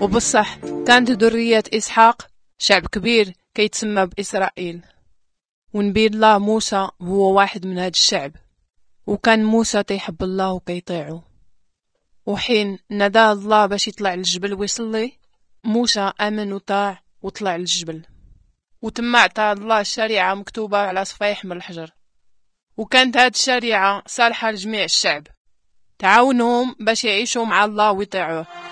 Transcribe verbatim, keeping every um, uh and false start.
وبالصح كانت ذرية إسحاق شعب كبير كيتسمى بإسرائيل، ونبي الله موسى هو واحد من هاد الشعب. وكان موسى تيحب الله وكيطيعو، وحين ناداه الله باش يطلع للجبل ويصلي، موسى آمن وطاع وطلع للجبل، وتم عطاه الله الشريعة مكتوبة على صفيح من الحجر. وكانت هاد الشريعة صالحة لجميع الشعب، تعاونهم باش يعيشوا مع الله ويطيعوه.